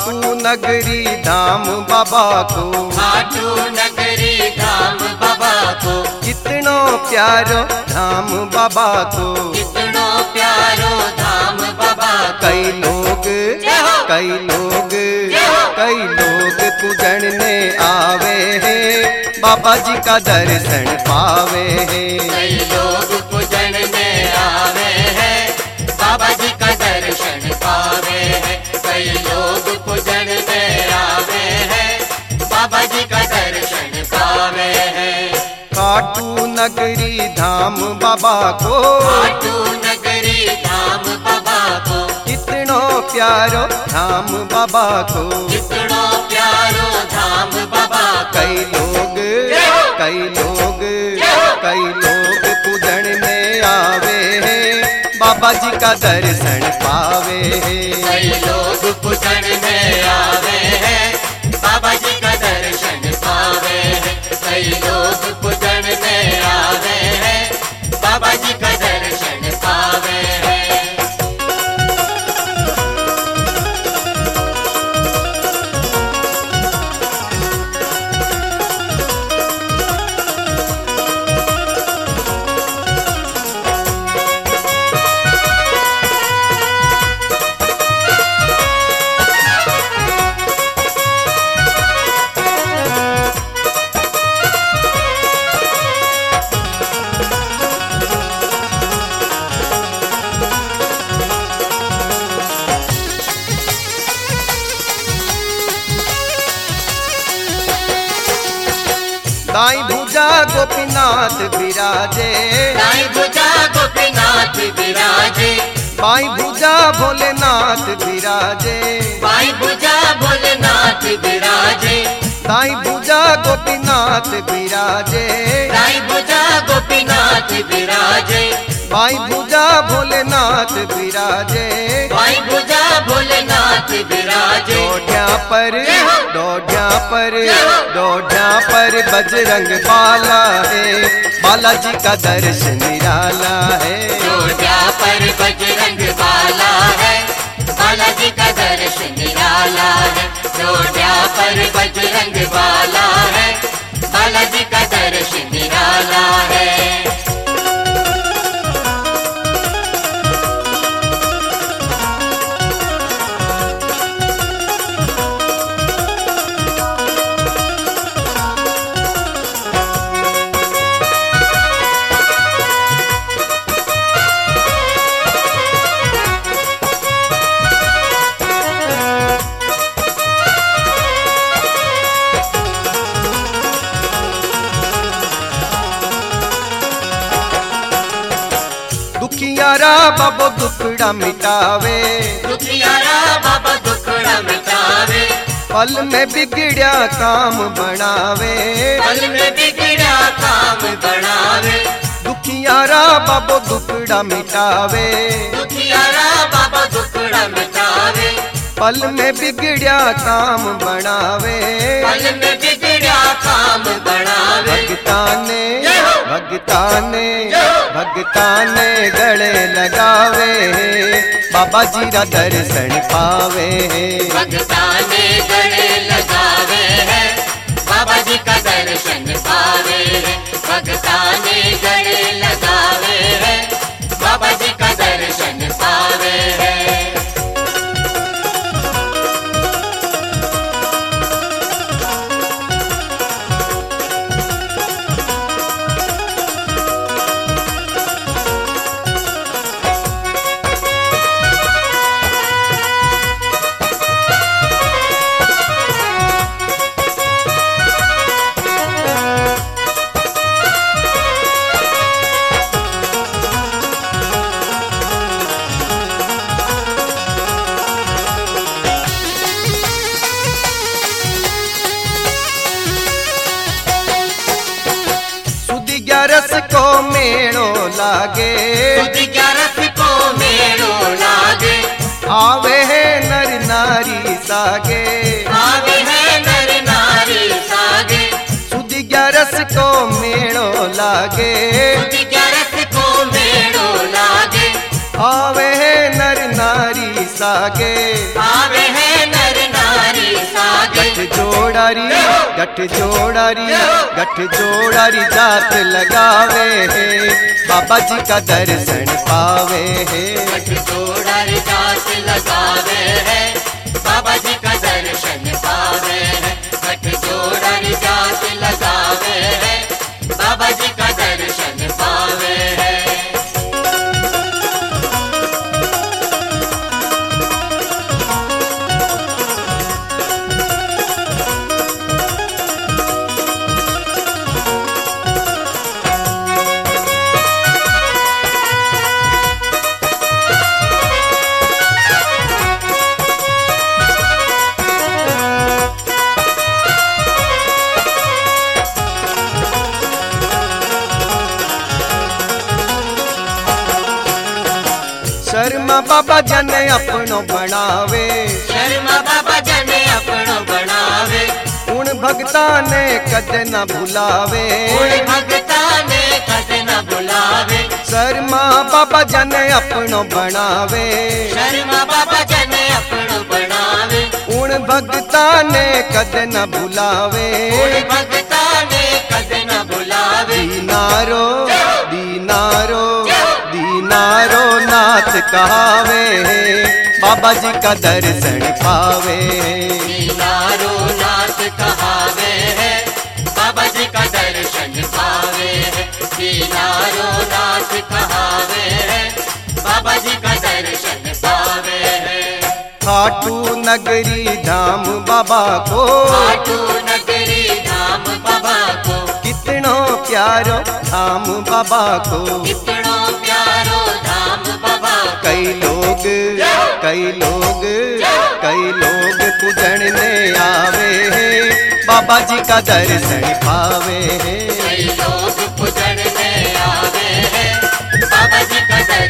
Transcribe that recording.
खाटू नगरी धाम बाबा को, खाटू नगरी धाम बाबा को, कितनो प्यारो धाम बाबा को, कितनो प्यारो धाम बाबा को। कई लोग पूजने आवे हैं, बाबा जी का दर्शन पावे हैं। कई लोग पूजने आवे हैं, बाबा जी का दर्शन पावे हैं। कई लोग पूजने आवे हैं, बाबा जी का दर्शन पावे हैं। खाटू नगरी धाम बाबा को, खाटू नगरी धाम बाबा को, कितनो प्यारो धाम बाबा को, कितनो प्यारो धाम बाबा को। कई लोग पूजन में आवे हैं, बाबा जी का दर्शन पावे हैं। कई लोग पूजन में आवे हैं, बाबा जी का दर्शन पावे हैं। कई लोग पूजन में आवे हैं, बाबा जी का दर्शन पावे हैं। दाई भुजा गोपीनाथ विराजे, दाई भुजा गोपीनाथ विराजे, बाई भुजा भोलेनाथ विराजे, बाई भुजा भोलेनाथ विराजे। दाई भुजा गोपीनाथ विराजे, दाई भुजा गोपीनाथ विराजे, बाई भुजा भोलेनाथ विराजे। बाई भुजा भोलेनाथ विराजे। डोढ़िया पर बजरंग बाला है, बालाजी का दर्शन निराला है। डोढ़िया पर बजरंग बाला है, बालाजी का दर्शन निराला है। डोढ़िया पर बजरंग बाला है, बालाजी का दर्शन निराला है। दुखियारा बाबो दुखड़ा मिटावे, दुखियारा बाबा दुखड़ा मिटावे, पल में बिगड़िया काम बनावे। पल में बिगड़ा काम बनावे। दुखियारा बाबो दुखड़ा मिटावे, दुखियारा बाबा दुखड़ा मिटावे, पल में बिगड़िया काम बनावे। पल में बिगड़ा काम बनावे। भगताने गले लगावे, बाबा जी का दर्शन पावे। भगताने गले लगावे हैं, बाबा जी का दर्शन पावे हैं। भगताने गले लगावे हैं, बाबा जी का दर्शन पावे हैं। ग्यारस को मेड़ो लागे, ग्यारस को मेड़ो लागे, आवे है नर नारी सागे, आवे है नर नारी सागे। सुध ग्यारस को मेड़ो लागे, ग्यारस को मेड़ो लागे, आवे है नर नारी सागे, आवे है नर नारी गठजोड़ारी जात लगावे है बाबा जी का दर्शन पावे है। गठजोड़ारी जात लगावे है बाबा जी का दर्शन पावे है। गठजोड़ारी जात लगावे है बाबा जी का दर्शन पावे है। शर्मा बाबा जन अपनो बनावे, शर्मा बाबा जन अपनो बनावे। उन भगता ने कदे न भुलावे, उन भगता ने कदे न भुलावे। शर्मा बाबा जन अपनो बनावे, शर्मा बाबा जन अपनो बनावे। उन भगता ने कदे न भुलावे, उन भगता ने कदे न भुलावे। दीनारो दीनारो दीनारो नाथ कहावे बाबा जी का दर्शन पावे। दीनारो नाथ कहावे है बाबा जी का दर्शन पावे है। दीनारो नाथ कहावे है बाबा जी का दर्शन पावे है। खाटू नगरी धाम बाबा को, खाटू नगरी धाम बाबा को। कितनो प्यारो धाम बाबा को, कितनो प्यारो धाम बाबा को। कई लोग पूजने आवे बाबा जी का दर्शन पावे। कई लोग पूजने आवे हैं बाबा जी का दर्शन